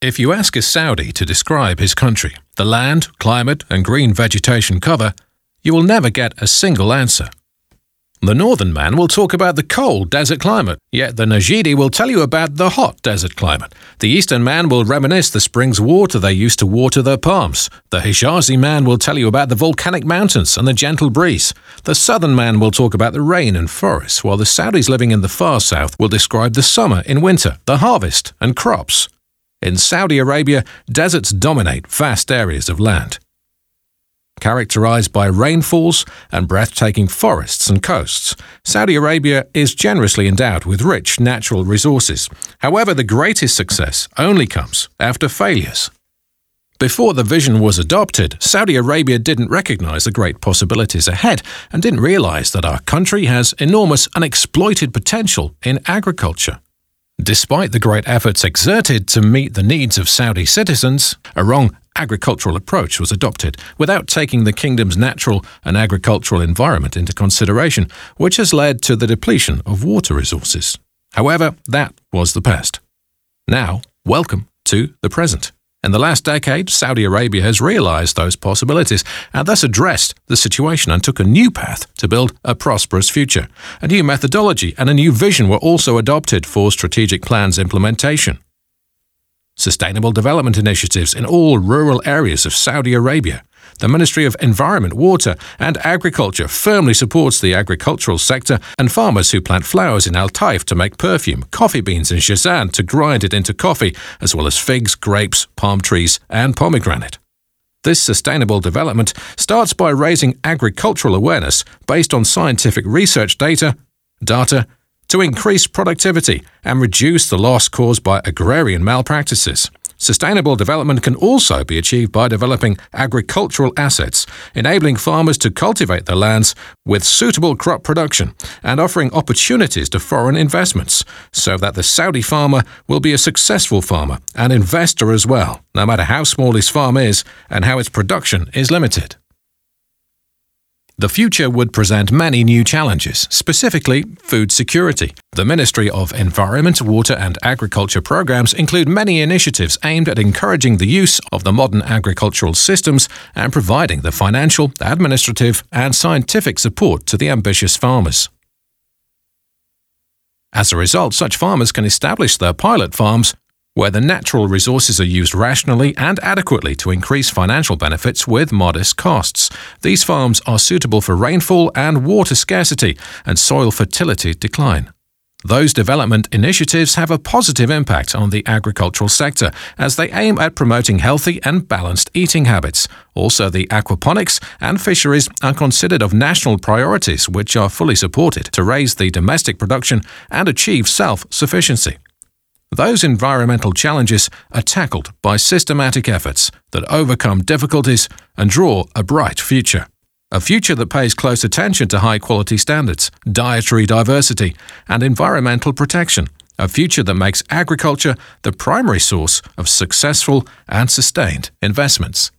If you ask a Saudi to describe his country, the land, climate, and green vegetation cover, you will never get a single answer. The northern man will talk about the cold desert climate, yet the Najidi will tell you about the hot desert climate. The eastern man will reminisce the spring's water they used to water their palms. The Hijazi man will tell you about the volcanic mountains and the gentle breeze. The southern man will talk about the rain and forests, while the Saudis living in the far south will describe the summer in winter, the harvest, and crops. In Saudi Arabia, deserts dominate vast areas of land. Characterized by rainfalls and breathtaking forests and coasts, Saudi Arabia is generously endowed with rich natural resources. However, the greatest success only comes after failures. Before the vision was adopted, Saudi Arabia didn't recognize the great possibilities ahead and didn't realize that our country has enormous unexploited potential in agriculture. Despite the great efforts exerted to meet the needs of Saudi citizens, a wrong agricultural approach was adopted without taking the kingdom's natural and agricultural environment into consideration, which has led to the depletion of water resources. However, that was the past. Now, welcome to the present. In the last decade, Saudi Arabia has realized those possibilities and thus addressed the situation and took a new path to build a prosperous future. A new methodology and a new vision were also adopted for strategic plans implementation. Sustainable development initiatives in all rural areas of Saudi Arabia. The Ministry of Environment, Water and Agriculture firmly supports the agricultural sector and farmers who plant flowers in Al Taif to make perfume, coffee beans in Jazan to grind it into coffee, as well as figs, grapes, palm trees and pomegranate. This sustainable development starts by raising agricultural awareness based on scientific research data to increase productivity and reduce the loss caused by agrarian malpractices. Sustainable development can also be achieved by developing agricultural assets, enabling farmers to cultivate their lands with suitable crop production and offering opportunities to foreign investments, so that the Saudi farmer will be a successful farmer and investor as well, no matter how small his farm is and how its production is limited. The future would present many new challenges, specifically food security. The Ministry of Environment, Water and Agriculture programs include many initiatives aimed at encouraging the use of the modern agricultural systems and providing the financial, administrative and scientific support to the ambitious farmers. As a result, such farmers can establish their pilot farms where the natural resources are used rationally and adequately to increase financial benefits with modest costs. These farms are suitable for rainfall and water scarcity and soil fertility decline. Those development initiatives have a positive impact on the agricultural sector as they aim at promoting healthy and balanced eating habits. Also, the aquaponics and fisheries are considered of national priorities which are fully supported to raise the domestic production and achieve self-sufficiency. Those environmental challenges are tackled by systematic efforts that overcome difficulties and draw a bright future. A future that pays close attention to high-quality standards, dietary diversity, and environmental protection. A future that makes agriculture the primary source of successful and sustained investments.